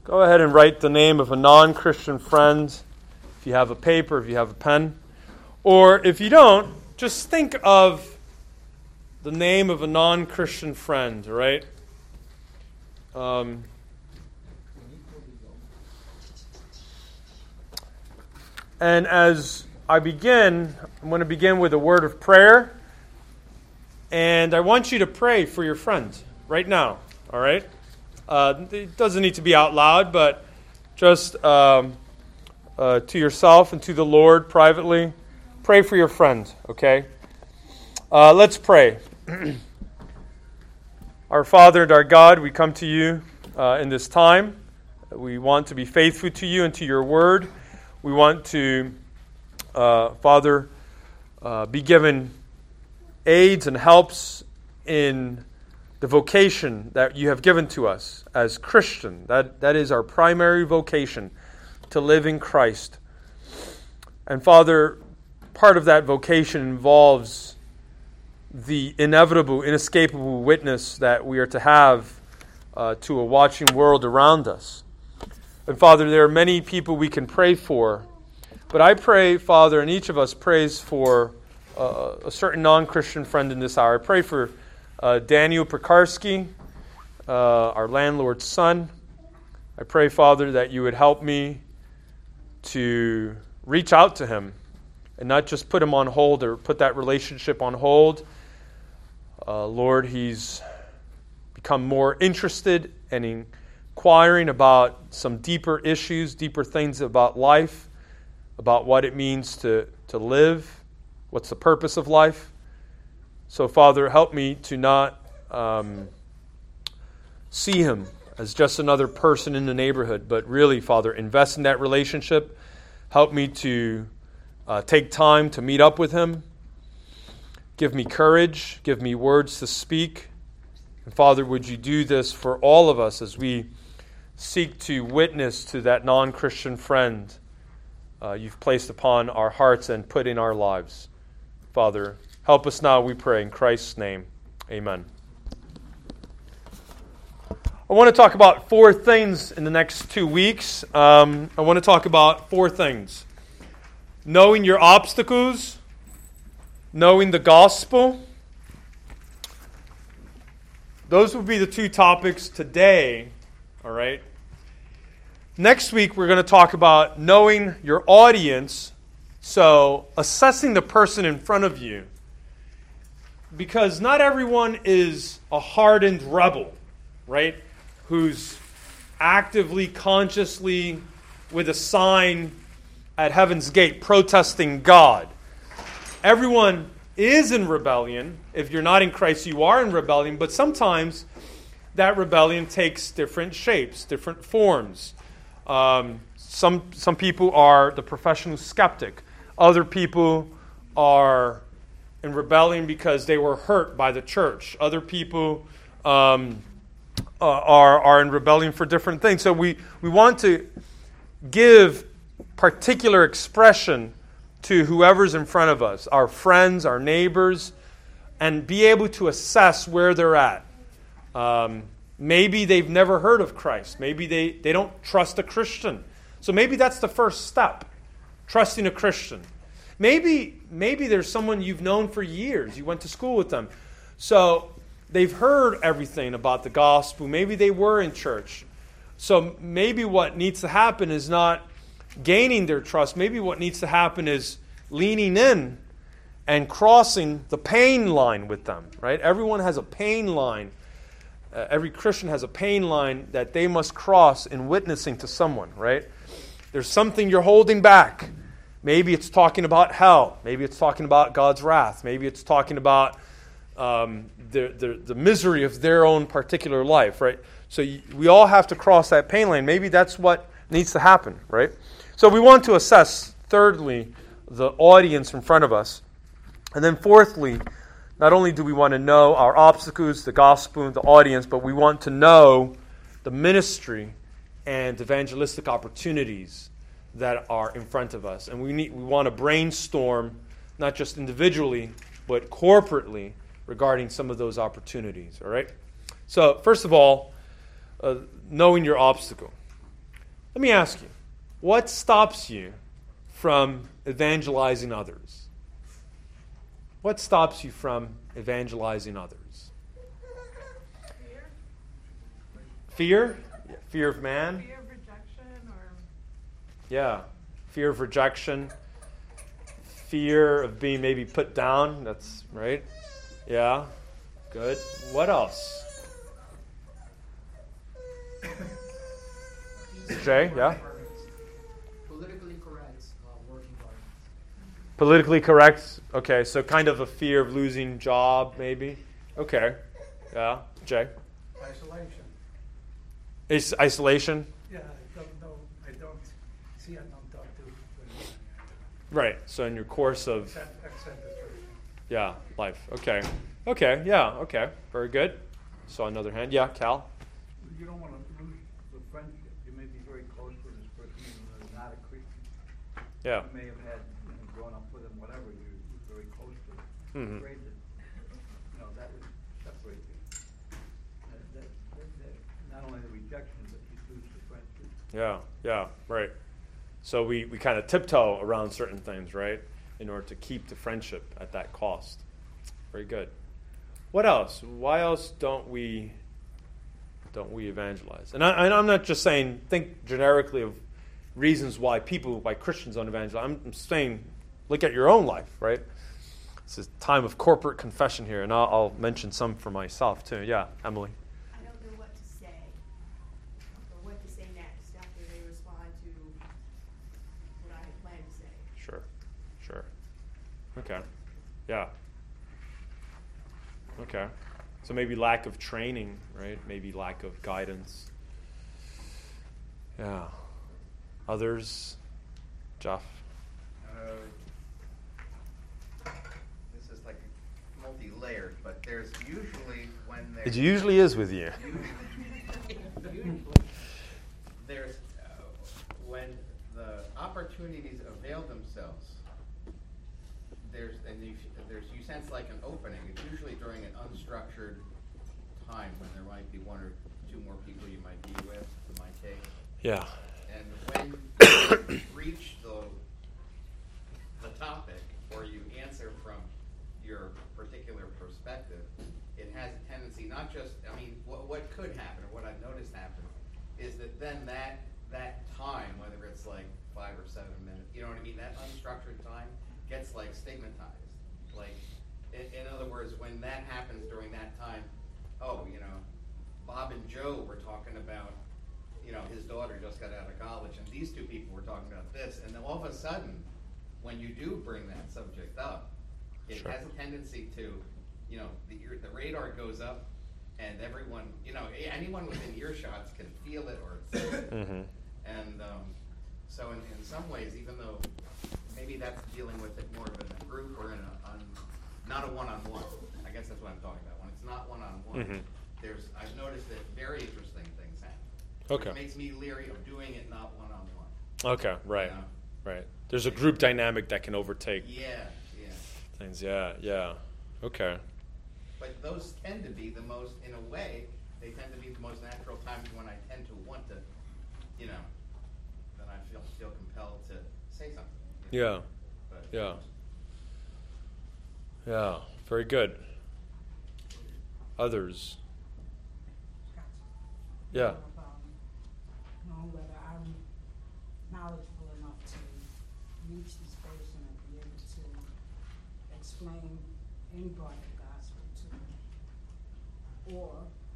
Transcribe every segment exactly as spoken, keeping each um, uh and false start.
Go ahead and write the name of a non-Christian friend, if you have a paper, if you have a pen. Or if you don't, just think of the name of a non-Christian friend, all right? Um, and as I begin, I'm going to begin with a word of prayer. And I want you to pray for your friend right now, all right? Uh, it doesn't need to be out loud, but just um, uh, to yourself and to the Lord privately. Pray for your friend, okay? Uh, let's pray. Our Father and our God, we come to you uh, in this time. We want to be faithful to you and to your word. We want to, uh, Father, uh, be given aids and helps in the vocation that you have given to us as Christian. That, that is our primary vocation, to live in Christ. And Father, part of that vocation involves the inevitable, inescapable witness that we are to have uh, to a watching world around us. And Father, there are many people we can pray for, but I pray, Father, and each of us prays for uh, a certain non-Christian friend in this hour. I pray for Uh, Daniel Pekarski, uh, our landlord's son. I pray, Father, that you would help me to reach out to him and not just put him on hold or put that relationship on hold. Uh, Lord, he's become more interested and inquiring about some deeper issues, deeper things about life, about what it means to, to live, what's the purpose of life. So, Father, help me to not um, see him as just another person in the neighborhood, but really, Father, invest in that relationship. Help me to uh, take time to meet up with him. Give me courage. Give me words to speak. And, Father, would you do this for all of us as we seek to witness to that non-Christian friend uh, you've placed upon our hearts and put in our lives. Father, help us now, we pray, in Christ's name. Amen. I want to talk about four things in the next two weeks. Um, I want to talk about four things. Knowing your obstacles, knowing the gospel. Those would be the two topics today, all right? Next week, we're going to talk about knowing your audience, so assessing the person in front of you. Because not everyone is a hardened rebel, right? Who's actively, consciously, with a sign at heaven's gate protesting God. Everyone is in rebellion. If you're not in Christ, you are in rebellion. But sometimes that rebellion takes different shapes, different forms. Um, some, some people are the professional skeptic. Other people are in rebellion because they were hurt by the church. Other people um, uh, are are in rebellion for different things. So we, we want to give particular expression to whoever's in front of us, our friends, our neighbors, and be able to assess where they're at. Um, maybe they've never heard of Christ. Maybe they, they don't trust a Christian. So maybe that's the first step, trusting a Christian. Maybe maybe there's someone you've known for years. You went to school with them. So they've heard everything about the gospel. Maybe they were in church. So maybe what needs to happen is not gaining their trust. Maybe what needs to happen is leaning in and crossing the pain line with them, right? Everyone has a pain line. Uh, every Christian has a pain line that they must cross in witnessing to someone, right? There's something you're holding back. Maybe it's talking about hell. Maybe it's talking about God's wrath. Maybe it's talking about um, the, the the misery of their own particular life, right? So you, we all have to cross that pain line. Maybe that's what needs to happen, right? So we want to assess, thirdly, the audience in front of us. And then fourthly, not only do we want to know our obstacles, the gospel, the audience, but we want to know the ministry and evangelistic opportunities that are in front of us. And we need we want to brainstorm, not just individually, but corporately, regarding some of those opportunities. All right? So, first of all, uh, knowing your obstacle. Let me ask you, what stops you from evangelizing others? What stops you from evangelizing others? Fear. Fear? Yeah, fear of man? Fear of rejection or... Yeah. Fear of rejection. Fear of being maybe put down. That's right. Yeah. Good. What else? Jay, yeah? Politically correct uh, work environment. Politically correct. Okay, so kind of a fear of losing job, maybe. Okay. Yeah. Jay? Isolation. Is isolation? Yeah, I don't know. I don't see and don't talk to anybody. Right. So in your course of Except, except the church. yeah, life. Okay. Okay. Yeah. Okay. Very good. So another hand. Yeah, Cal. You don't want to lose the friendship. You may be very close with this person, even though they're not a Christian. Yeah. You may have had, you know, grown up with them, whatever, you're, you're very close to them. Mhm. Afraid that, you know, that would separate you. That, that, that, that, not only the rejection, but you lose the friendship. Yeah. Yeah. Right. So we, we kind of tiptoe around certain things, right, in order to keep the friendship at that cost. Very good. What else? Why else don't we don't we evangelize? And, I, and I'm not just saying think generically of reasons why people, why Christians don't evangelize. I'm, I'm saying look at your own life, right? This is time of corporate confession here, and I'll, I'll mention some for myself too. Yeah, Emily. I don't know what to say or what to say next after they respond to what I had planned to say. Sure, sure. Okay, yeah. Okay. So maybe lack of training, right? Maybe lack of guidance. Yeah. Others? Jeff? Uh, this is like multi-layered, but there's usually when It there's usually is with you. usually there's uh, when the opportunities avail themselves. There's and you, there's you sense like an opening. It's usually during an unstructured time when there might be one or two more people you might be with, in my case. Yeah. And when you reach the the topic or you answer from your particular perspective, it has a tendency not just, I mean, what, what could happen or what I've noticed happen is that then that that time, whether it's like five or seven minutes, you know what I mean, that unstructured time gets like stigmatized. Like, in, in other words, when that happens during that time, oh, you know, Bob and Joe were talking about, you know, his daughter just got out of college, and these two people were talking about this, and then all of a sudden, when you do bring that subject up, it Sure. has a tendency to, you know, the, ear, the radar goes up, and everyone, you know, anyone within earshots can feel it or sense it. Mm-hmm. And um, so in, in some ways, even though maybe that's dealing with it more of in a group or in a, on, not a one-on-one, I guess that's what I'm talking about. When it's not one-on-one, Mhm. there's, I've noticed that very interesting things happen. Okay. It makes me leery of doing it not one-on-one. Okay, right. You know? Right. There's a group dynamic that can overtake Yeah, yeah. things. Yeah, yeah. Okay. But those tend to be the most, in a way, they tend to be the most natural times when I tend to want to, you know, then I feel feel compelled to say something. you know? Yeah. But, Yeah. Yeah. Very good. Others? Yeah. About knowing whether I'm knowledgeable enough to reach this person and be able to explain any part of the gospel to them. Or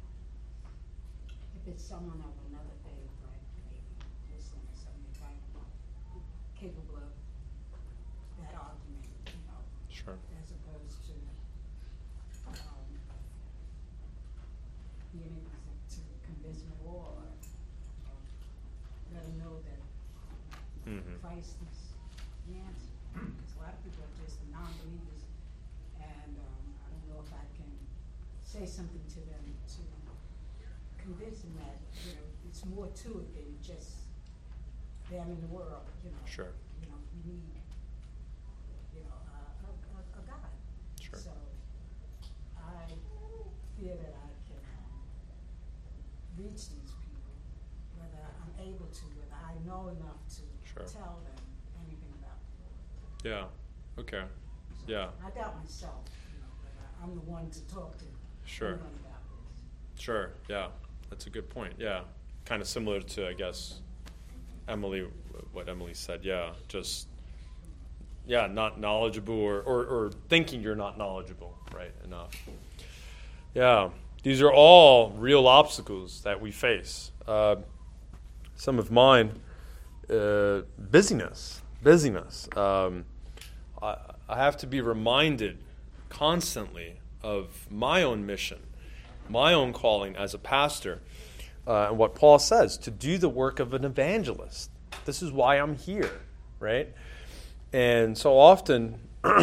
if it's someone of another faith, like maybe Muslim or something, if I'm capable of that argument, you know, Sure. as opposed to um, being able to, to convince them or uh, let them know that Mhm. Christ is the answer. Because a lot of people are just non-believers, and um, I don't know if I can say something to them to convince them that, you know, it's more to it than just them in the world, you know. Sure. You know, we need, you know, a, a, a, a God. Sure. So I feel that I can um, reach these people, whether I'm able to, that I know enough to Sure. tell them anything about the Lord. Yeah. Okay. So Yeah. I doubt myself, you know, but I, I'm the one to talk to Sure. anyone about this. Sure. Yeah. That's a good point. Yeah. Kind of similar to, I guess, Emily, what Emily said. Yeah. Just, yeah, not knowledgeable or, or, or thinking you're not knowledgeable, right, enough. Yeah. These are all real obstacles that we face. Uh, some of mine, uh, busyness. Busyness. Um, I, I have to be reminded constantly of my own mission, my own calling as a pastor, uh, and what Paul says, to do the work of an evangelist. This is why I'm here, right? And so often,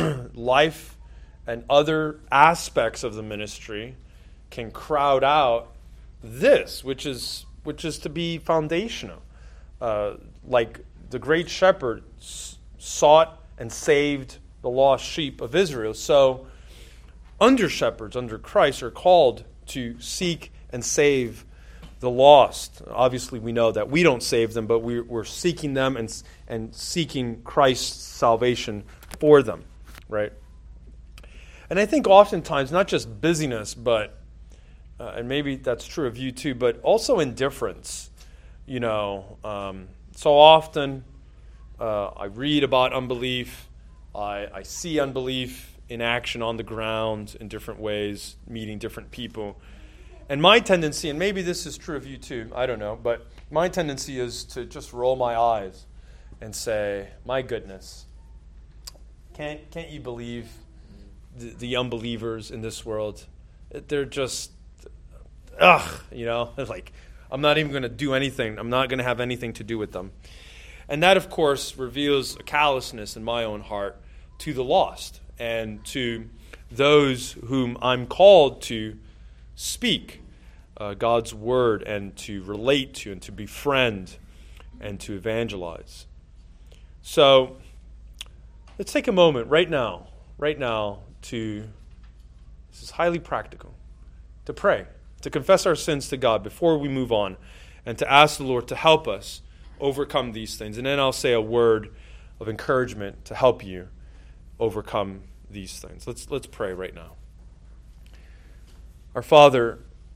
life and other aspects of the ministry can crowd out this, which is which is to be foundational. Uh, like the great shepherd s- sought and saved the lost sheep of Israel, so under shepherds, under Christ, are called to seek and save the lost. Obviously, we know that we don't save them, but we're, we're seeking them and and seeking Christ's salvation for them, right? And I think oftentimes, not just busyness, but, uh, and maybe that's true of you too, but also indifference. You know, um, so often uh, I read about unbelief, I, I see unbelief in action on the ground in different ways, meeting different people. And my tendency, and maybe this is true of you too, I don't know, but my tendency is to just roll my eyes and say, my goodness, can't can't you believe the, the unbelievers in this world? They're just, ugh, you know, like, I'm not even going to do anything. I'm not going to have anything to do with them. And that, of course, reveals a callousness in my own heart to the lost and to those whom I'm called to speak uh, God's word and to relate to and to befriend and to evangelize. So let's take a moment right now, right now to, this is highly practical, to pray, to confess our sins to God before we move on, and to ask the Lord to help us overcome these things. And then I'll say a word of encouragement to help you overcome these things. Let's let's pray right now. Our Father,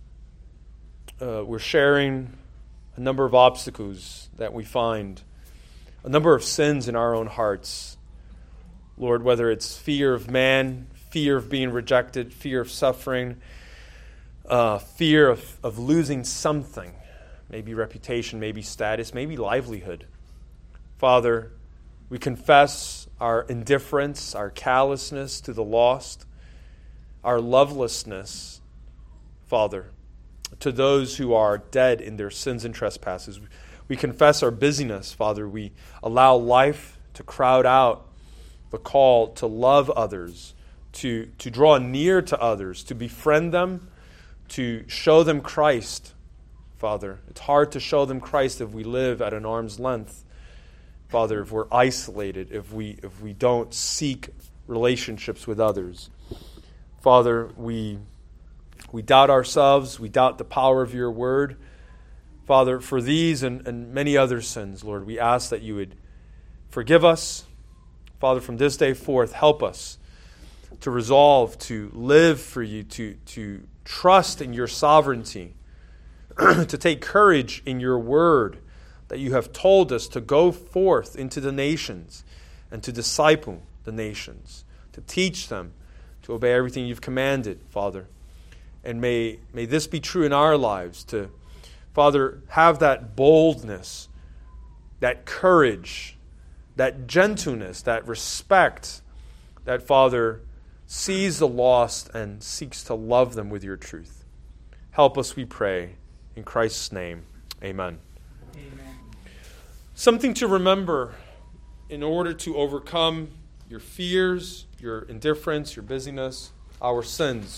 uh, we're sharing a number of obstacles that we find, a number of sins in our own hearts. Lord, whether it's fear of man, fear of being rejected, fear of suffering, uh, fear of, of losing something, maybe reputation, maybe status, maybe livelihood. Father, we confess our indifference, our callousness to the lost, our lovelessness, Father, to those who are dead in their sins and trespasses. We confess our busyness, Father. We allow life to crowd out the call to love others, to, to draw near to others, to befriend them, to show them Christ, Father. It's hard to show them Christ if we live at an arm's length, Father, if we're isolated, if we if we don't seek relationships with others. Father, we we doubt ourselves, we doubt the power of your word. Father, for these and, and many other sins, Lord, we ask that you would forgive us. Father, from this day forth, help us to resolve to live for you, to, to trust in your sovereignty, to take courage in your word that you have told us to go forth into the nations and to disciple the nations, to teach them to obey everything you've commanded, Father. And may, may this be true in our lives, to, Father, have that boldness, that courage, that gentleness, that respect, that, Father, sees the lost and seeks to love them with your truth. Help us, we pray. In Christ's name, amen. Amen. Something to remember in order to overcome your fears, your indifference, your busyness, our sins,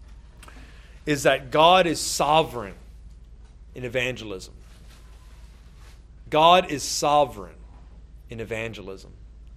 is that God is sovereign in evangelism. God is sovereign in evangelism.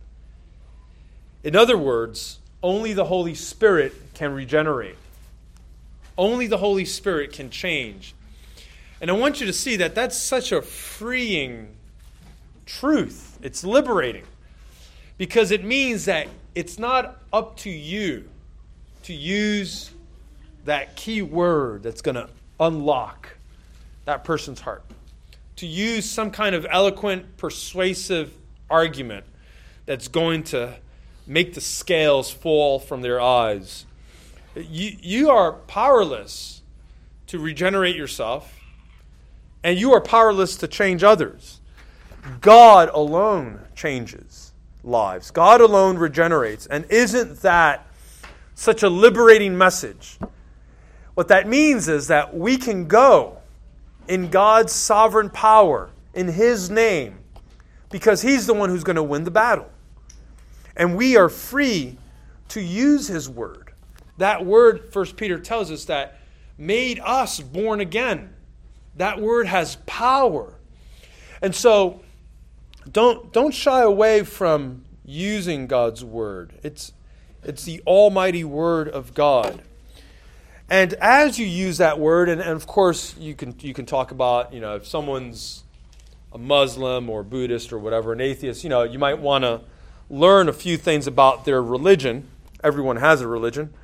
In other words, only the Holy Spirit can regenerate. Only the Holy Spirit can change. And I want you to see that that's such a freeing truth. It's liberating. Because it means that it's not up to you to use that key word that's going to unlock that person's heart. To use some kind of eloquent, persuasive argument that's going to make the scales fall from their eyes. You, you are powerless to regenerate yourself, and you are powerless to change others. God alone changes lives. God alone regenerates. And isn't that such a liberating message? What that means is that we can go in God's sovereign power, in His name, because He's the one who's going to win the battle. And we are free to use His word. That word, First Peter tells us, that made us born again. That word has power. And so, don't, don't shy away from using God's word. It's, it's the almighty word of God. And as you use that word, and, and of course you can you can talk about, you know, if someone's a Muslim or Buddhist or whatever, an atheist, you know, you might want to learn a few things about their religion. Everyone has a religion.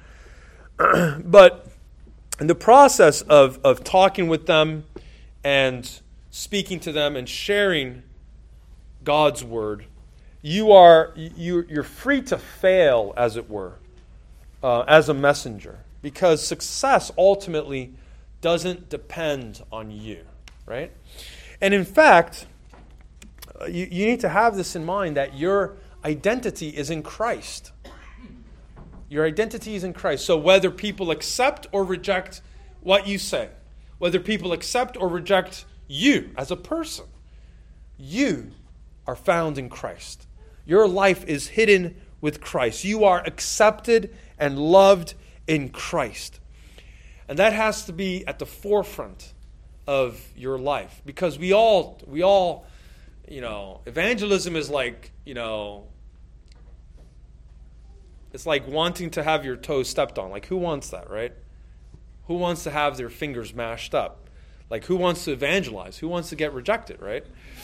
But in the process of, of talking with them and speaking to them and sharing God's word, you are you you're free to fail, as it were, uh, as a messenger. Because success ultimately doesn't depend on you, right? And in fact, you, you need to have this in mind, that your identity is in Christ. Your identity is in Christ. So whether people accept or reject what you say, whether people accept or reject you as a person, you are found in Christ. Your life is hidden with Christ. You are accepted and loved in Christ. And that has to be at the forefront of your life. Because we all, we all, you know, evangelism is like, you know, it's like wanting to have your toes stepped on. Like, who wants that, right? Who wants to have their fingers mashed up? Like, who wants to evangelize? Who wants to get rejected, right?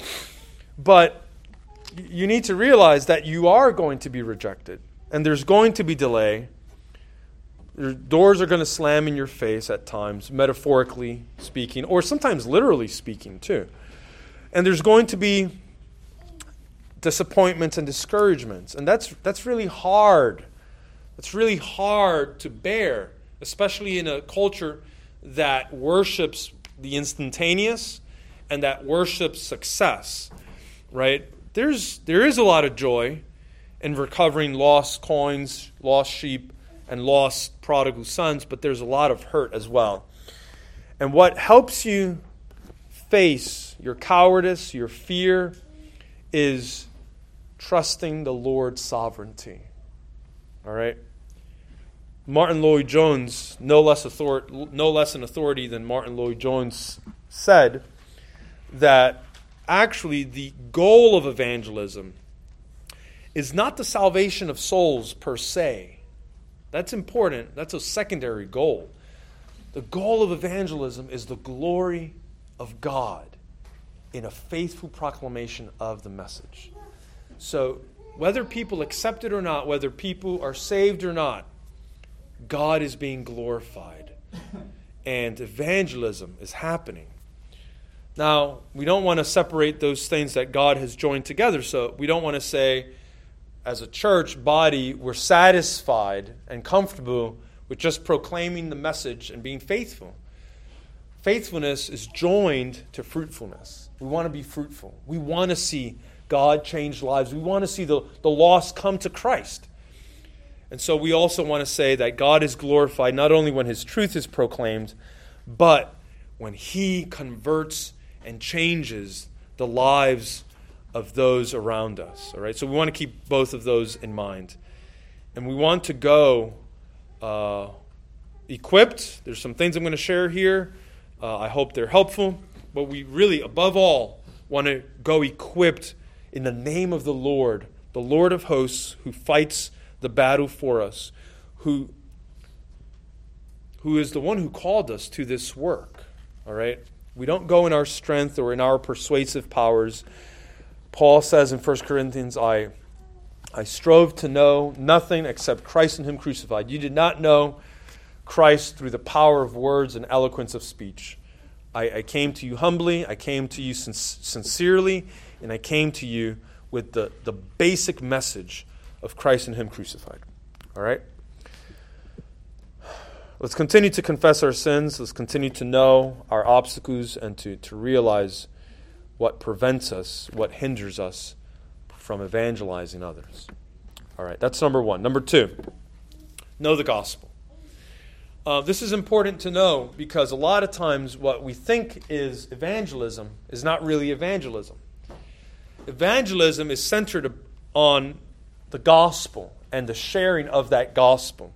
But you need to realize that you are going to be rejected. And there's going to be delay. Your doors are going to slam in your face at times, metaphorically speaking, or sometimes literally speaking too. And there's going to be disappointments and discouragements. And that's that's really hard. It's really hard to bear, especially in a culture that worships the instantaneous and that worships success, right? There's there is a lot of joy in recovering lost coins, lost sheep, and lost prodigal sons, but there's a lot of hurt as well. And what helps you face your cowardice, your fear, is trusting the Lord's sovereignty. All right? Martin Lloyd-Jones, no less author- no less an authority than Martin Lloyd-Jones, said that actually the goal of evangelism is not the salvation of souls per se. That's important. That's a secondary goal. The goal of evangelism is the glory of God in a faithful proclamation of the message. So whether people accept it or not, whether people are saved or not, God is being glorified. And evangelism is happening. Now, we don't want to separate those things that God has joined together. So we don't want to say, as a church body, we're satisfied and comfortable with just proclaiming the message and being faithful. Faithfulness is joined to fruitfulness. We want to be fruitful. We want to see God change lives. We want to see the, the lost come to Christ. And so we also want to say that God is glorified not only when His truth is proclaimed, but when He converts and changes the lives of those around us. All right, so we want to keep both of those in mind. And we want to go uh, equipped. There's some things I'm going to share here. Uh, I hope they're helpful. But we really, above all, want to go equipped in the name of the Lord, the Lord of hosts, who fights the battle for us, who, who is the one who called us to this work. All right? We don't go in our strength or in our persuasive powers. Paul says in First Corinthians, I, I strove to know nothing except Christ and Him crucified. You did not know Christ through the power of words and eloquence of speech. I, I came to you humbly, I came to you sin- sincerely, and I came to you with the, the basic message of Christ and Him crucified. All right? Let's continue to confess our sins. Let's continue to know our obstacles and to, to realize what prevents us, what hinders us from evangelizing others. All right, that's number one. Number two, know the gospel. Uh, this is important to know because a lot of times what we think is evangelism is not really evangelism. Evangelism is centered on the gospel and the sharing of that gospel.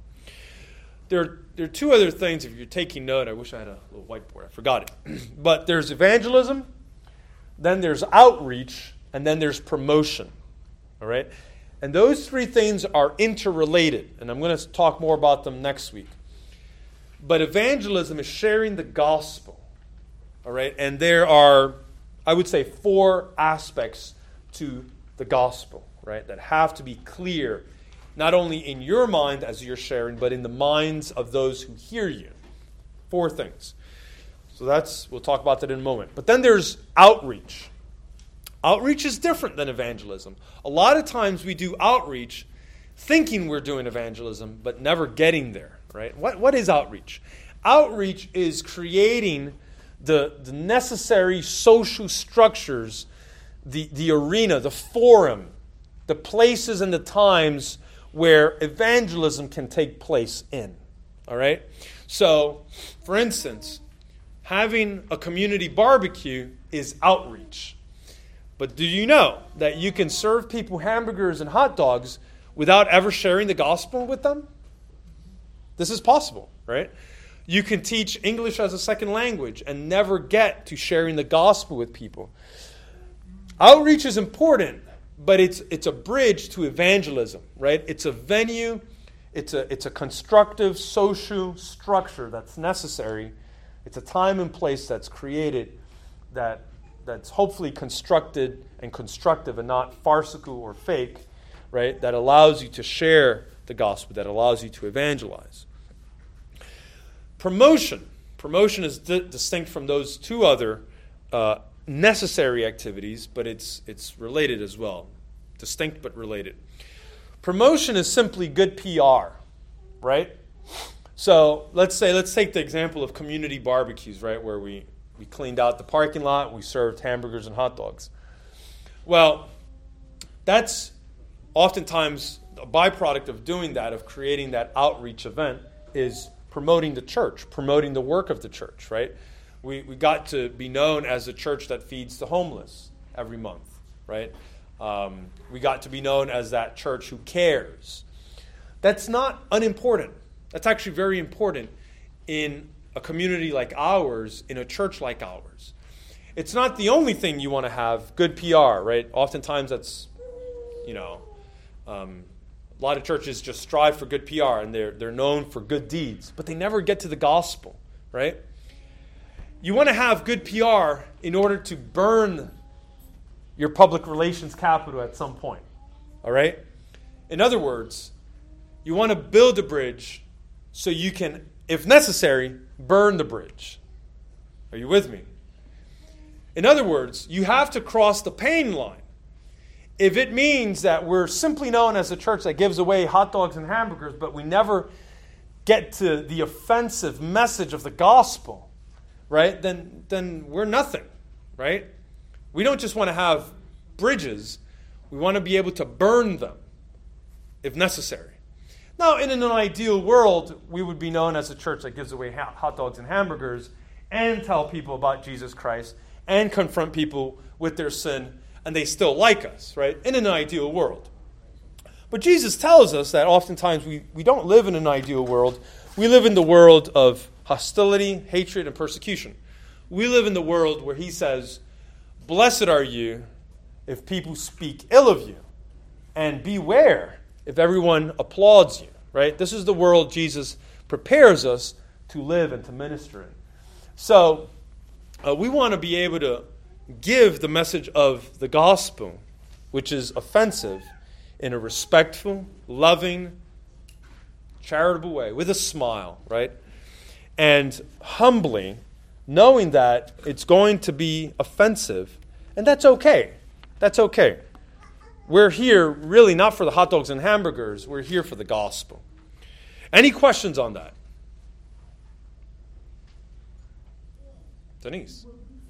There, there are two other things, if you're taking note. I wish I had a little whiteboard. I forgot it. But there's evangelism, then there's outreach, and then there's promotion. All right? And those three things are interrelated, and I'm going to talk more about them next week. But evangelism is sharing the gospel. All right? And there are, I would say, four aspects to the gospel, right, that have to be clear, not only in your mind as you're sharing, but in the minds of those who hear you. Four things. So that's, we'll talk about that in a moment. But then there's outreach. Outreach is different than evangelism. A lot of times we do outreach thinking we're doing evangelism, but never getting there, right? What, what is outreach? Outreach is creating the, the necessary social structures, the, the arena, the forum, the places and the times where evangelism can take place in. All right? So, for instance, having a community barbecue is outreach. But do you know that you can serve people hamburgers and hot dogs without ever sharing the gospel with them? This is possible, right? You can teach English as a second language and never get to sharing the gospel with people. Outreach is important, but it's it's a bridge to evangelism, right? It's a venue, it's a it's a constructive social structure that's necessary. It's a time and place that's created that that's hopefully constructed and constructive and not farcical or fake, right? That allows you to share the gospel, that allows you to evangelize. Promotion. Promotion is di- distinct from those two other uh, necessary activities, but it's it's related as well. Distinct but related. Promotion is simply good P R, right? So let's say, let's take the example of community barbecues, right, where we, we cleaned out the parking lot, we served hamburgers and hot dogs. Well, that's oftentimes a byproduct of doing that, of creating that outreach event, is promoting the church, promoting the work of the church, right? We we got to be known as a church that feeds the homeless every month, right? Um, we got to be known as that church who cares. That's not unimportant. That's actually very important in a community like ours, in a church like ours. It's not the only thing you want to have, good P R, right? Oftentimes that's, you know, um, a lot of churches just strive for good P R and they're they're known for good deeds, but they never get to the gospel, right? You want to have good P R in order to burn your public relations capital at some point, all right? In other words, you want to build a bridge so you can, if necessary, burn the bridge. Are you with me? In other words, you have to cross the pain line. If it means that we're simply known as a church that gives away hot dogs and hamburgers, but we never get to the offensive message of the gospel, right, then, then we're nothing, right? We don't just want to have bridges. We want to be able to burn them if necessary. Now, in an ideal world, we would be known as a church that gives away hot dogs and hamburgers and tell people about Jesus Christ and confront people with their sin, and they still like us, right? In an ideal world. But Jesus tells us that oftentimes we, we don't live in an ideal world. We live in the world of hostility, hatred, and persecution. We live in the world where he says, blessed are you if people speak ill of you, and beware if everyone applauds you, right? This is the world Jesus prepares us to live and to minister in. So, uh, we want to be able to give the message of the gospel, which is offensive, in a respectful, loving, charitable way, with a smile, right? And humbly, knowing that it's going to be offensive, and that's okay. That's okay. We're here really not for the hot dogs and hamburgers. We're here for the gospel. Any questions on that? Denise.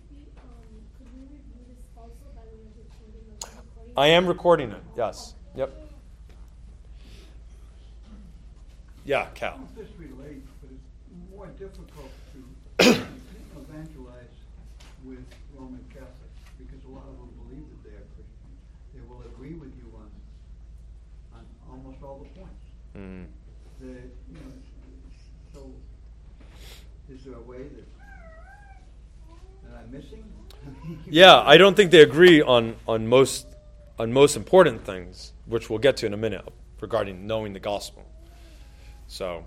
I am recording it, yes. Yep. Yeah, Cal. This relates, but it's more difficult to evangelize with Roman Catholics because a lot of them believe that they are Christian. They will agree with you on on almost all the points. Mm. The, you know, so is there a way that that I'm missing? Yeah, I don't think they agree on, on most on most important things, which we'll get to in a minute regarding knowing the gospel. So,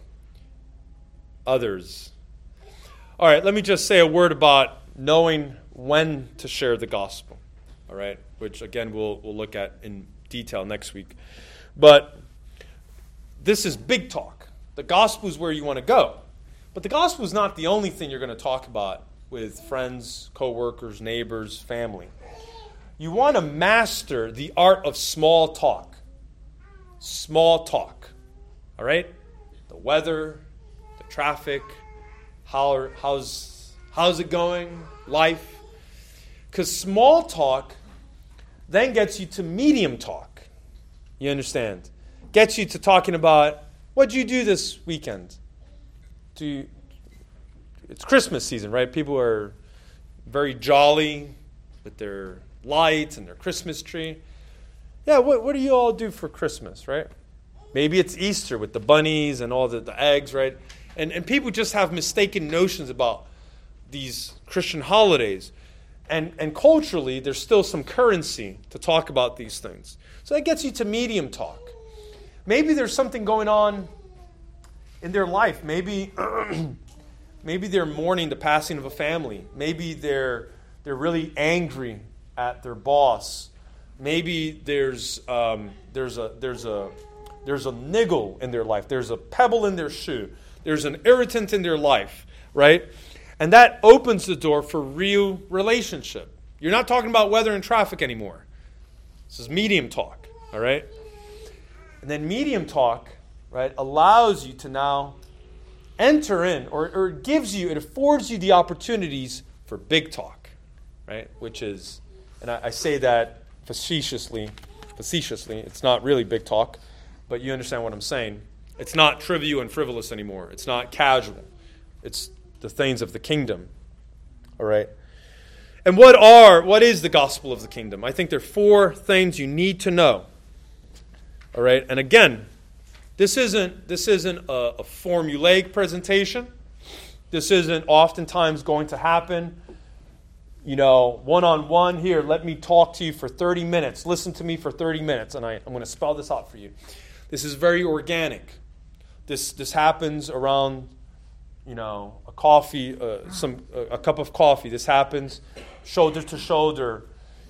others. All right, let me just say a word about knowing when to share the gospel. All right, which again we'll we'll look at in detail next week. But this is big talk. The gospel is where you want to go. But the gospel is not the only thing you're going to talk about with friends, co-workers, neighbors, family. You want to master the art of small talk. Small talk. All right? The weather, the traffic, how, how's, how's it going, life. Because small talk then gets you to medium talk. You understand? Gets you to talking about, what did you do this weekend? Do you, it's Christmas season, right? People are very jolly with their lights and their Christmas tree. Yeah, what, what do you all do for Christmas, right? Maybe it's Easter with the bunnies and all the, the eggs, right? And, and people just have mistaken notions about these Christian holidays. And, and culturally, there's still some currency to talk about these things. So that gets you to medium talk. Maybe there's something going on in their life. Maybe maybe they're mourning the passing of a family. Maybe they're they're really angry at their boss. Maybe there's um, there's a there's a there's a niggle in their life. There's a pebble in their shoe. There's an irritant in their life, right? And that opens the door for real relationship. You're not talking about weather and traffic anymore. This is medium talk, all right? And then medium talk, right, allows you to now enter in, or, or it gives you, it affords you the opportunities for big talk, right? Which is, and I, I say that facetiously, facetiously, it's not really big talk, but you understand what I'm saying. It's not trivial and frivolous anymore. It's not casual. It's the things of the kingdom, all right? And what are, what is the gospel of the kingdom? I think there are four things you need to know. All right, and again, this isn't this isn't a, a formulaic presentation. This isn't oftentimes going to happen, you know, one-on-one. Here, let me talk to you for thirty minutes. Listen to me for thirty minutes, and I, I'm going to spell this out for you. This is very organic. This this happens around, you know, a coffee, uh, some a, a cup of coffee. This happens shoulder to shoulder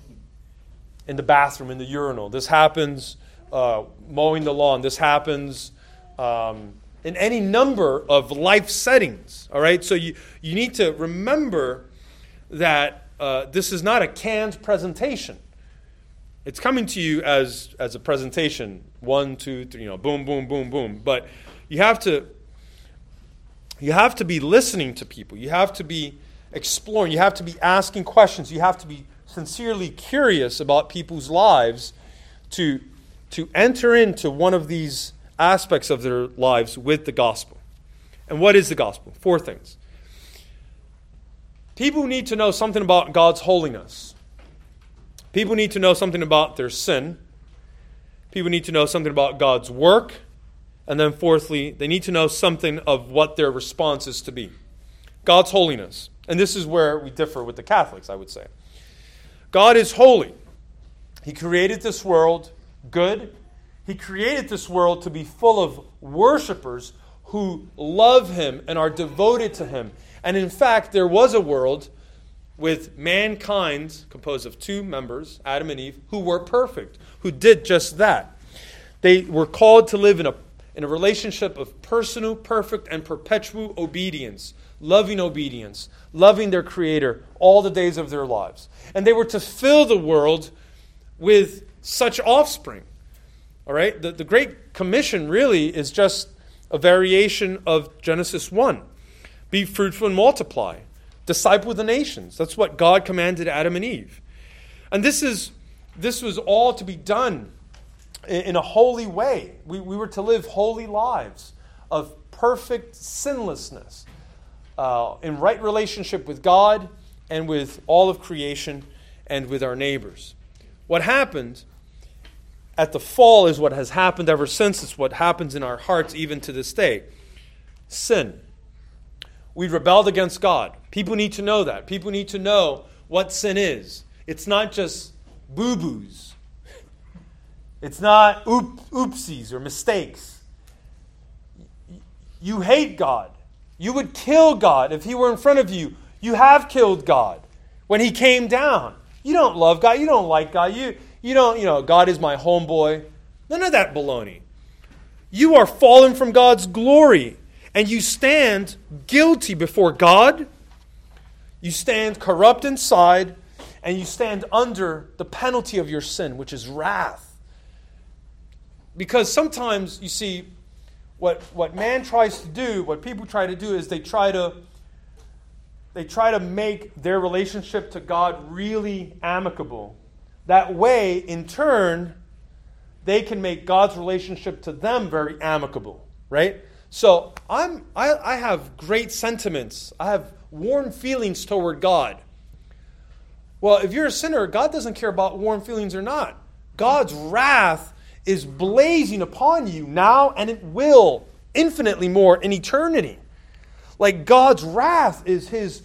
in the bathroom, in the urinal. This happens Uh, mowing the lawn. This happens um, in any number of life settings. All right, so you, you need to remember that uh, this is not a canned presentation. It's coming to you as as a presentation, one, two, three, you know, boom, boom, boom, boom. But you have to you have to be listening to people. You have to be exploring. You have to be asking questions. You have to be sincerely curious about people's lives to. to enter into one of these aspects of their lives with the gospel. And what is the gospel? Four things. People need to know something about God's holiness. People need to know something about their sin. People need to know something about God's work. And then fourthly, they need to know something of what their response is to be. God's holiness. And this is where we differ with the Catholics, I would say. God is holy. He created this world good. He created this world to be full of worshipers who love Him and are devoted to Him. And in fact, there was a world with mankind composed of two members, Adam and Eve, who were perfect, who did just that. They were called to live in a, in a relationship of personal, perfect, and perpetual obedience, loving obedience, loving their Creator all the days of their lives. And they were to fill the world with such offspring. All right? The, the Great Commission really is just a variation of Genesis one. Be fruitful and multiply. Disciple the nations. That's what God commanded Adam and Eve. And this is this was all to be done in, in a holy way. We, we were to live holy lives of perfect sinlessness, uh, in right relationship with God and with all of creation and with our neighbors. What happened at the fall is what has happened ever since. It's what happens in our hearts even to this day. Sin. We rebelled against God. People need to know that. People need to know what sin is. It's not just boo-boos. It's not oop, oopsies or mistakes. You hate God. You would kill God if He were in front of you. You have killed God when He came down. You don't love God. You don't like God. You, you don't, you know, God is my homeboy. None of that baloney. You are fallen from God's glory. And you stand guilty before God. You stand corrupt inside. And you stand under the penalty of your sin, which is wrath. Because sometimes, you see, what, what man tries to do, what people try to do is they try to they try to make their relationship to God really amicable. That way, in turn, they can make God's relationship to them very amicable, right? So I'm, I, I have great sentiments. I have warm feelings toward God. Well, if you're a sinner, God doesn't care about warm feelings or not. God's wrath is blazing upon you now, and it will infinitely more in eternity. Like God's wrath is His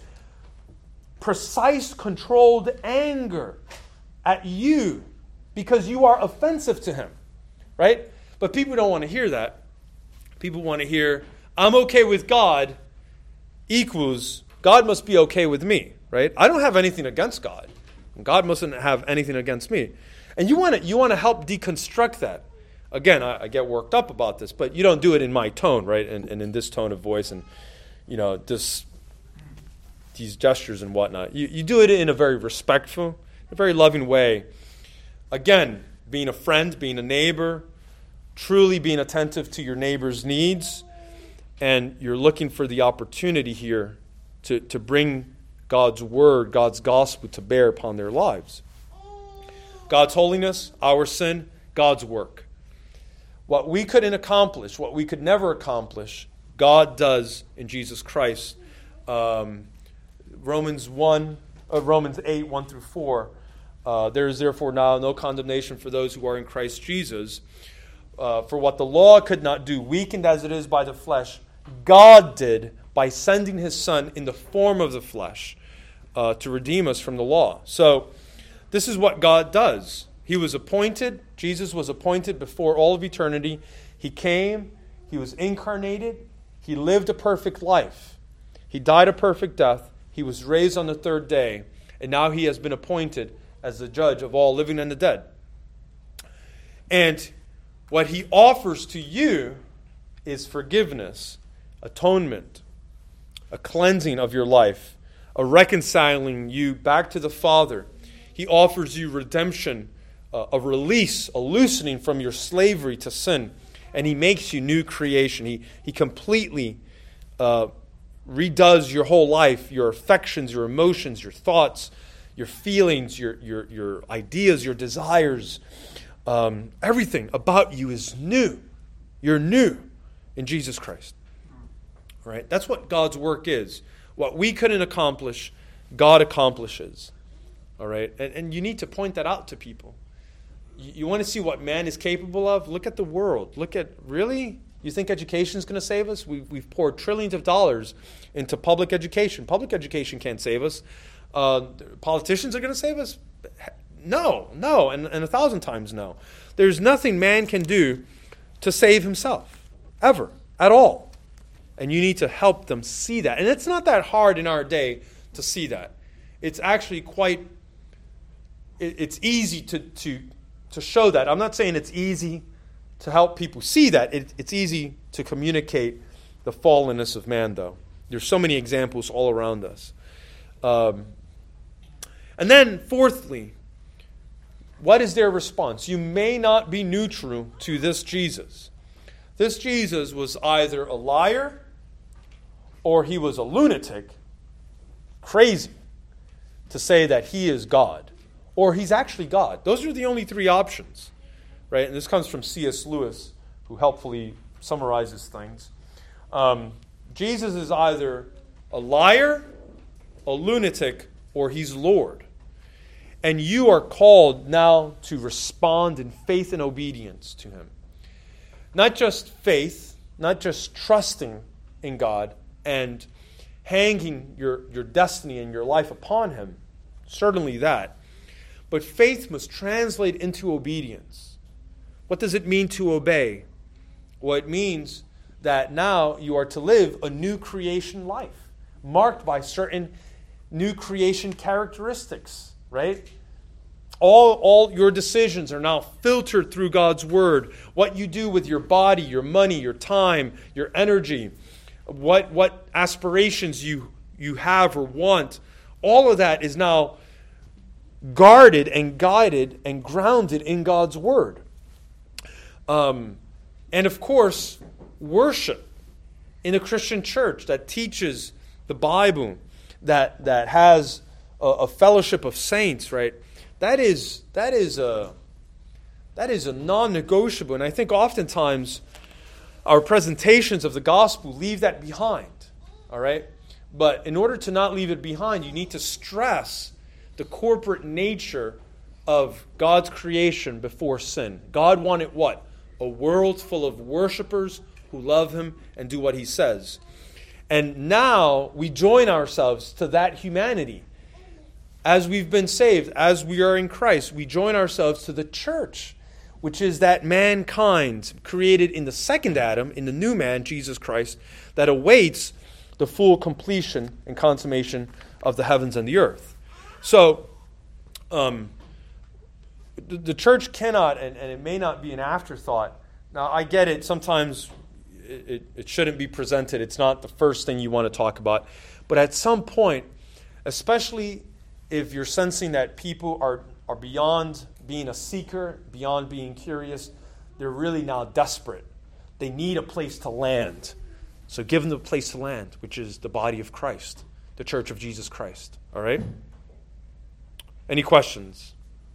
precise, controlled anger at you because you are offensive to Him, right? But people don't want to hear that. People want to hear, I'm okay with God equals, God must be okay with me, right? I don't have anything against God. God mustn't have anything against me. And you want to you want to help deconstruct that. Again, I, I get worked up about this, but you don't do it in my tone, right? And, and in this tone of voice and, you know, this, these gestures and whatnot. You, you do it in a very respectful, a very loving way. Again, being a friend, being a neighbor, truly being attentive to your neighbor's needs, and you're looking for the opportunity here to, to bring God's word, God's gospel to bear upon their lives. God's holiness, our sin, God's work. What we couldn't accomplish, what we could never accomplish, God does in Jesus Christ. Um, Romans one, uh, Romans eight, one through four. Uh, there is therefore now no condemnation for those who are in Christ Jesus. Uh, for what the law could not do, weakened as it is by the flesh, God did by sending His Son in the form of the flesh uh, to redeem us from the law. So this is what God does. He was appointed, Jesus was appointed before all of eternity. He came, He was incarnated, He lived a perfect life. He died a perfect death. He was raised on the third day. And now He has been appointed as the judge of all living and the dead. And what He offers to you is forgiveness, atonement, a cleansing of your life, a reconciling you back to the Father. He offers you redemption, uh, a release, a loosening from your slavery to sin. And He makes you new creation. He, he completely uh, redoes your whole life, your affections, your emotions, your thoughts, your feelings, your, your, your ideas, your desires. Um, everything about you is new. You're new in Jesus Christ. All right? That's what God's work is. What we couldn't accomplish, God accomplishes. All right? And, and you need to point that out to people. You, you want to see what man is capable of? Look at the world. Look at, really? You think education is going to save us? We've, we've poured trillions of dollars into public education. Public education can't save us. Uh, politicians are going to save us? No, no, and, and a thousand times no. There's nothing man can do to save himself, ever, at all. And you need to help them see that. And it's not that hard in our day to see that. it's actually quite, it, it's easy to, to, to show that. I'm not saying it's easy to help people see that. It, it's easy to communicate the fallenness of man, though. There's so many examples all around us. Um, and then, fourthly, what is their response? You may not be neutral to this Jesus. This Jesus was either a liar or he was a lunatic, crazy, to say that he is God. Or he's actually God. Those are the only three options. Right? And this comes from C S Lewis, who helpfully summarizes things. Um, Jesus is either a liar, a lunatic, or he's Lord. And you are called now to respond in faith and obedience to him. Not just faith, not just trusting in God and hanging your, your destiny and your life upon him. Certainly that. But faith must translate into obedience. What does it mean to obey? Well, it means that now you are to live a new creation life, marked by certain new creation characteristics, right? All, all your decisions are now filtered through God's word. What you do with your body, your money, your time, your energy, what, what aspirations you, you have or want, all of that is now guarded and guided and grounded in God's word. Um, and of course, worship in a Christian church that teaches the Bible, that that has a, a fellowship of saints, right? That is that is a that is a non-negotiable, and I think oftentimes our presentations of the gospel leave that behind. All right, but in order to not leave it behind, you need to stress the corporate nature of God's creation before sin. God wanted what? A world full of worshipers who love him and do what he says. And now we join ourselves to that humanity. As we've been saved, as we are in Christ, we join ourselves to the church, which is that mankind created in the second Adam, in the new man, Jesus Christ, that awaits the full completion and consummation of the heavens and the earth. So, um, the, the church cannot, and, and it may not be an afterthought. Now, I get it. Sometimes it, it, it shouldn't be presented. It's not the first thing you want to talk about. But at some point, especially if you're sensing that people are, are beyond being a seeker, beyond being curious, they're really now desperate. They need a place to land. So give them the place to land, which is the body of Christ, the church of Jesus Christ. All right? Any questions?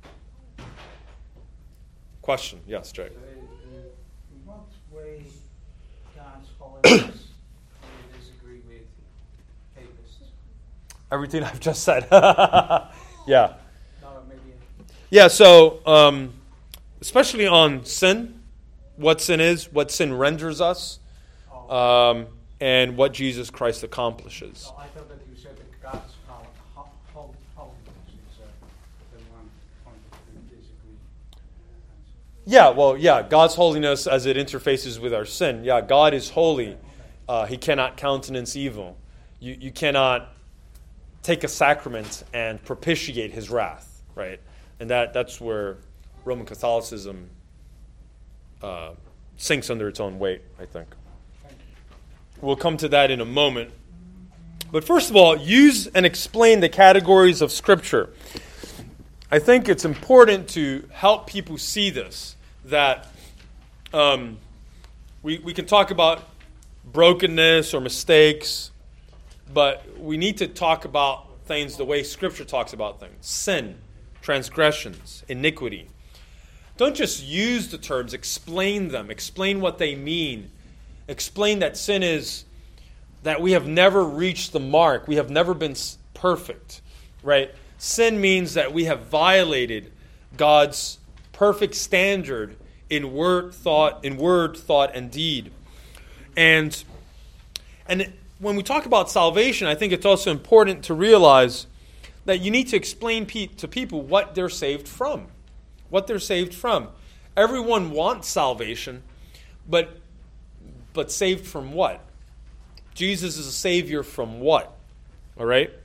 Question? Yes, Jay. In what way God's holiness do you disagree with papists? Everything I've just said. Yeah. No, maybe. Yeah, so um, especially on sin, what sin is, what sin renders us, um, and what Jesus Christ accomplishes. No, I thought that you said that God's hol- hol- hol- holiness is uh, the one point that you disagree. Yeah, well, yeah, God's holiness as it interfaces with our sin. Yeah, God is holy. Uh, he cannot countenance evil. You, you cannot take a sacrament and propitiate his wrath, right? And that, that's where Roman Catholicism uh, sinks under its own weight, I think. We'll come to that in a moment. But first of all, use and explain the categories of Scripture. I think it's important to help people see this, that um, we, we can talk about brokenness or mistakes, but we need to talk about things the way Scripture talks about things. Sin, transgressions, iniquity. Don't just use the terms, explain them. Explain what they mean. Explain that sin is that we have never reached the mark. We have never been perfect, right? Sin means that we have violated God's perfect standard in word, thought, in word, thought, and deed. And and it, when we talk about salvation, I think it's also important to realize that you need to explain pe- to people what they're saved from. What they're saved from. Everyone wants salvation, but but saved from what? Jesus is a Savior from what? All right?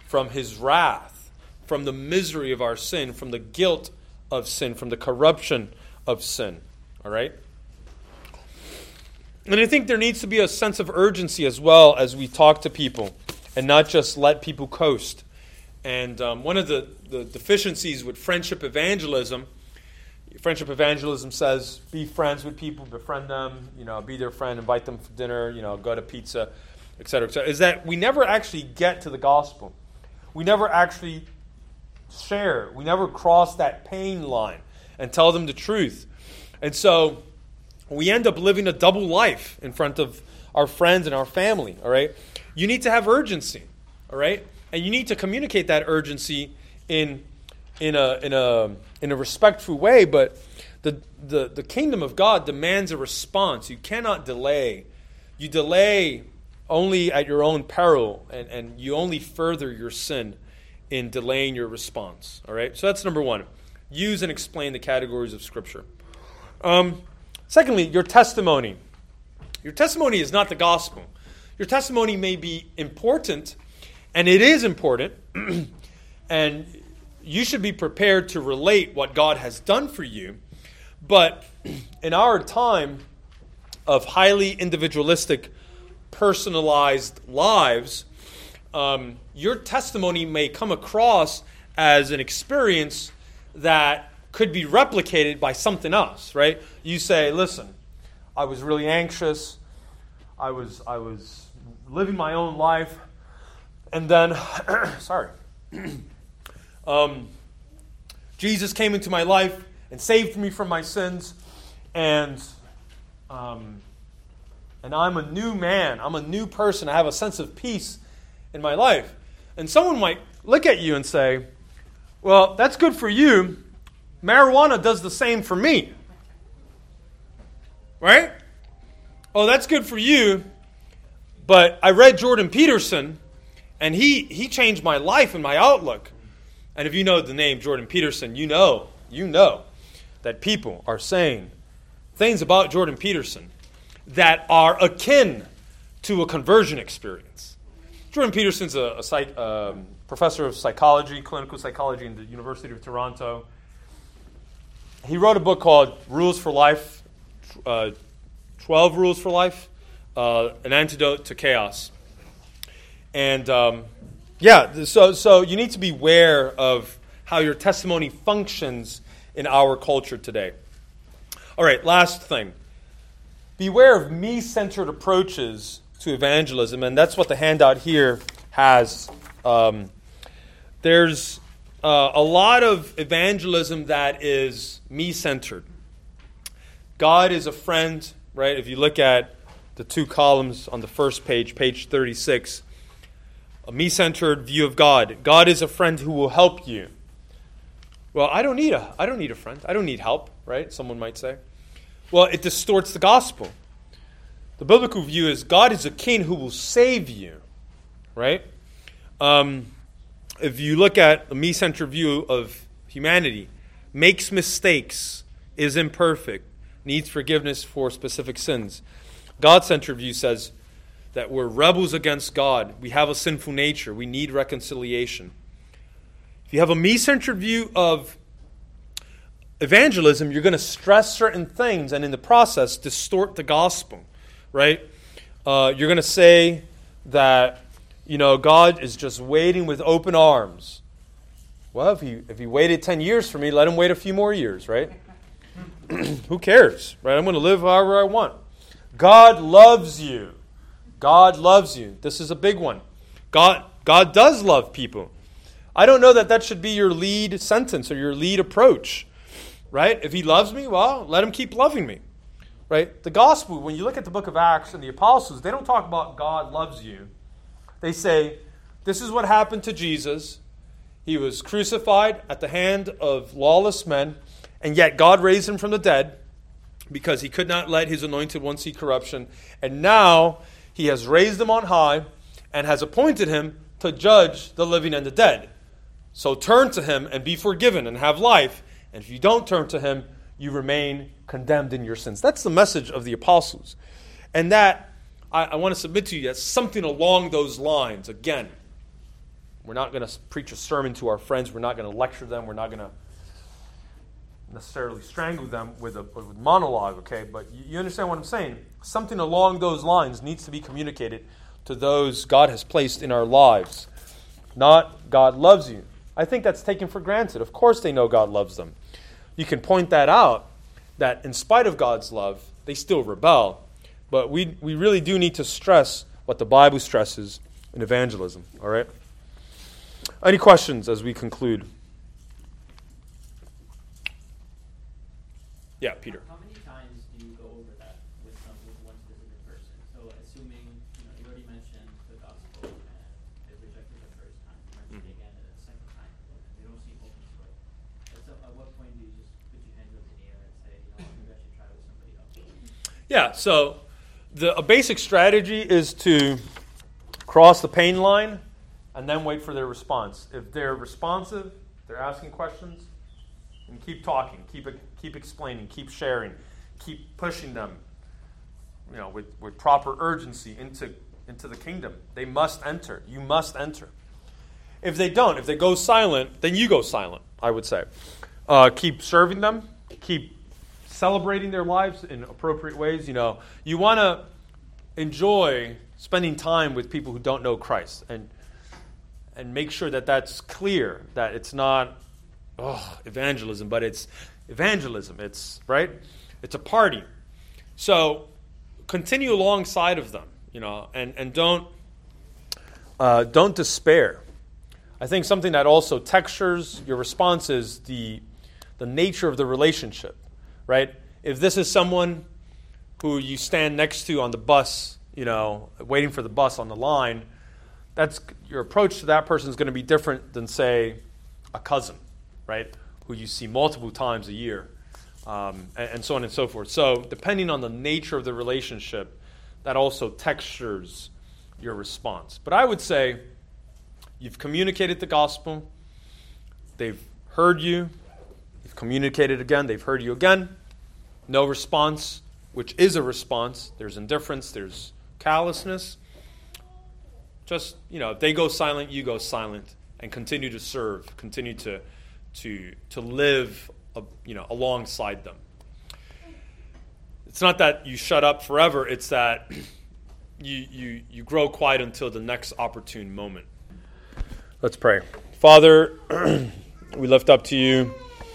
from his wrath, from the misery of our sin, from the guilt of sin, from the corruption of sin. All right? And I think there needs to be a sense of urgency as well as we talk to people and not just let people coast. And um, one of the, the deficiencies with friendship evangelism, friendship evangelism says be friends with people, befriend them, you know, be their friend, invite them for dinner, you know, go to pizza, et cetera, et cetera, is that we never actually get to the gospel. We never actually share. We never cross that pain line and tell them the truth. And so we end up living a double life in front of our friends and our family, all right? You need to have urgency, all right? And you need to communicate that urgency in in a in a in a respectful way, but the the, the kingdom of God demands a response. You cannot delay. You delay only at your own peril, and, and you only further your sin in delaying your response. All right? So that's number one. Use and explain the categories of Scripture. Um, secondly, your testimony. Your testimony is not the gospel. Your testimony may be important, and it is important, and you should be prepared to relate what God has done for you. But in our time of highly individualistic, personalized lives, um, your testimony may come across as an experience that could be replicated by something else, right? You say, listen, I was really anxious. I was I was living my own life. And then, sorry, um, Jesus came into my life and saved me from my sins, and um, and I'm a new man. I'm a new person. I have a sense of peace in my life. And someone might look at you and say, well, that's good for you. Marijuana does the same for me. Right? Oh, that's good for you. But I read Jordan Peterson, and he, he changed my life and my outlook. And if you know the name Jordan Peterson, you know, you know that people are saying things about Jordan Peterson that are akin to a conversion experience. Jordan Peterson's a, a psych, um, professor of psychology, clinical psychology in the University of Toronto. He wrote a book called Rules for Life, uh, twelve Rules for Life, uh, An Antidote to Chaos. And um, yeah, so so you need to be aware of how your testimony functions in our culture today. All right, last thing. Beware of me-centered approaches to evangelism, and that's what the handout here has. Um, there's uh, a lot of evangelism that is me-centered. God is a friend, right? If you look at the two columns on the first page, page thirty-six, a me-centered view of God. God is a friend who will help you. Well, I don't need a I don't need a friend. I don't need help, right? Someone might say. Well, it distorts the gospel. The biblical view is God is a king who will save you, right? Um, if you look at a me-centered view of humanity, makes mistakes, is imperfect, needs forgiveness for specific sins. God-centered view says that we're rebels against God. We have a sinful nature. We need reconciliation. If you have a me-centered view of evangelism, you're going to stress certain things and in the process distort the gospel, right? Uh, you're going to say that, you know, God is just waiting with open arms. Well, if he, if he waited ten years for me, let him wait a few more years, right? Who cares, right? I'm going to live however I want. God loves you. God loves you. This is a big one. God, God does love people. I don't know that that should be your lead sentence or your lead approach, right? If he loves me, well, let him keep loving me, right? The gospel, when you look at the book of Acts and the apostles, they don't talk about God loves you. They say, this is what happened to Jesus. He was crucified at the hand of lawless men, and yet God raised him from the dead because he could not let his anointed one see corruption. And now he has raised him on high and has appointed him to judge the living and the dead. So turn to him and be forgiven and have life. And if you don't turn to him, you remain condemned in your sins. That's the message of the apostles. And that, I, I want to submit to you, that's something along those lines. Again, We're not going to preach a sermon to our friends. We're not going to lecture them. We're not going to necessarily strangle them with a with monologue, okay? But you, you understand what I'm saying? Something along those lines needs to be communicated to those God has placed in our lives. Not God loves you. I think that's taken for granted. Of course they know God loves them. You can point that out, that in spite of God's love, they still rebel. But we we really do need to stress what the Bible stresses in evangelism, all right? Any questions as we conclude? Yeah, Peter. How many times do you go over that with some with one specific person? So assuming, you know, you already mentioned the gospel and they rejected the first time, you mentioned it again the second time, and they don't seem open to it. At, some, at what point do you just put your hands up in the air and say, you know, maybe I should try with somebody else? Yeah, so the a basic strategy is to cross the pain line and then wait for their response. If they're responsive, they're asking questions, and keep talking, keep keep explaining, keep sharing, keep pushing them, you know, with, with proper urgency into into the kingdom. They must enter. You must enter. If they don't, if they go silent, then you go silent, I would say. Uh, keep serving them. Keep celebrating their lives in appropriate ways. You know, you want to enjoy spending time with people who don't know Christ, and and make sure that that's clear, that it's not oh, evangelism, but it's evangelism. It's, right? It's a party. So continue alongside of them, you know, and, and don't uh, don't despair. I think something that also textures your response is the the nature of the relationship, right? If this is someone who you stand next to on the bus, you know, waiting for the bus on the line, that's your approach to that person is going to be different than, say, a cousin, right, who you see multiple times a year, um, and, and so on and so forth. So depending on the nature of the relationship, that also textures your response. But I would say you've communicated the gospel, they've heard you, you've communicated again, they've heard you again, no response, which is a response. There's indifference, there's callousness. Just, you know, if they go silent, you go silent, and continue to serve, continue to to to live, uh, you know, alongside them. It's not that you shut up forever. It's that you you you grow quiet until the next opportune moment. Let's pray. Father, we lift up to you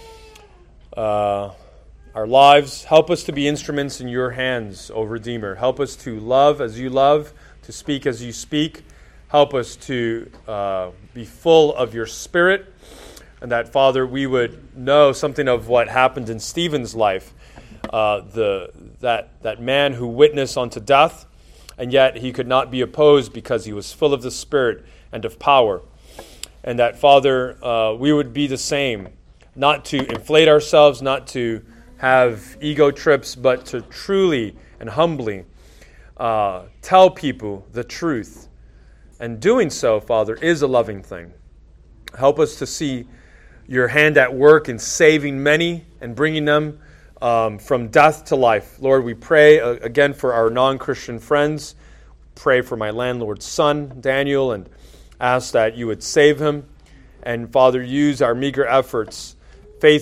uh, our lives. Help us to be instruments in your hands, O Redeemer. Help us to love as you love, to speak as you speak. Help us to uh, be full of your Spirit, and that, Father, we would know something of what happened in Stephen's life, uh, the that that man who witnessed unto death, and yet he could not be opposed because he was full of the Spirit and of power. And that, Father, uh, we would be the same, not to inflate ourselves, not to have ego trips, but to truly and humbly uh, tell people the truth. And doing so, Father, is a loving thing. Help us to see your hand at work in saving many and bringing them um, from death to life. Lord, we pray uh, again for our non-Christian friends. Pray for my landlord's son, Daniel, and ask that you would save him. And Father, use our meager efforts